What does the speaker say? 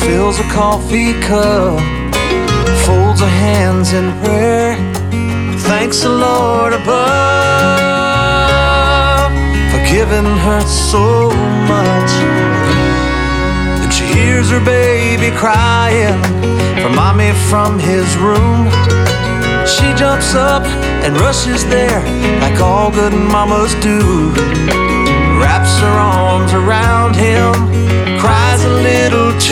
fills a coffee cup, folds her hands in prayer, thanks the Lord above for giving her so much. Then she hears her baby crying for mommy from his room. She jumps up and rushes there like all good mamas do, wraps her arms around him, cries a little too.